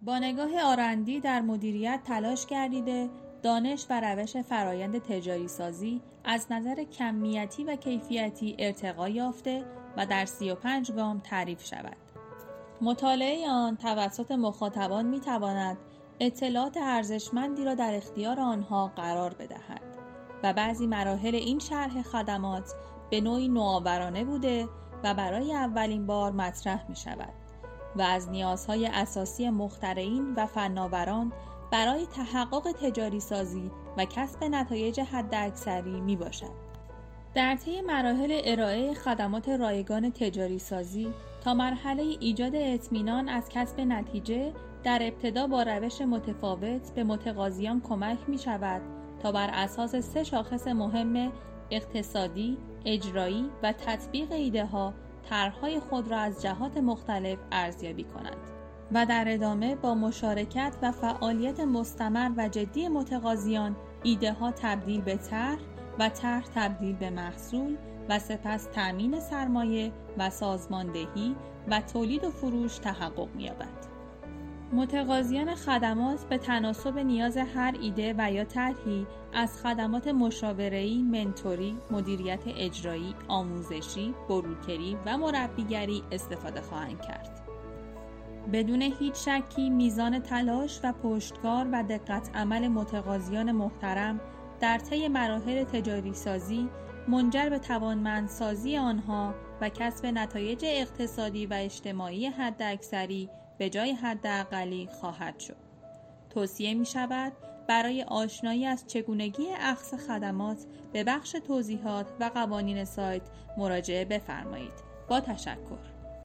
با نگاه آرندی در مدیریت تلاش کردید دانش و روش فرایند تجاری سازی از نظر کمیتی و کیفیتی ارتقا یافته و در 35 گام تعریف شود. مطالعه آن توسط مخاطبان می‌تواند اطلاعات ارزشمندی را در اختیار آنها قرار بدهد و بعضی مراحل این شرح خدمات به نوعی نوآورانه بوده و برای اولین بار مطرح می‌شود و از نیازهای اساسی مخترعین و فناوران برای تحقق تجاری سازی و کسب نتایج حداکثری می باشد. در طی مراحل ارائه خدمات رایگان تجاری سازی تا مرحله ایجاد اطمینان از کسب نتیجه در ابتدا با روش متفاوت به متقاضیان کمک می شود تا بر اساس 3 شاخص مهم اقتصادی، اجرایی و تطبیق ایده ها طرح‌های خود را از جهات مختلف ارزیابی کنند و در ادامه با مشارکت و فعالیت مستمر و جدی متقاضیان ایده ها تبدیل به طرح و طرح تبدیل به محصول و سپس تأمین سرمایه و سازماندهی و تولید و فروش تحقق می‌یابد. متقاضیان خدمات به تناسب نیاز هر ایده و یا طرحی از خدمات مشاوره‌ای، منتوری، مدیریت اجرایی، آموزشی، بروکری و مربیگری استفاده خواهند کرد. بدون هیچ شکی میزان تلاش و پشتکار و دقت عمل متقاضیان محترم در طی مراحل تجاری سازی منجر به توانمندسازی آنها و کسب نتایج اقتصادی و اجتماعی حداکثری به جای حداقلی خواهد شد. توصیه می شود برای آشنایی از چگونگی اخذ خدمات به بخش توضیحات و قوانین سایت مراجعه بفرمایید. با تشکر.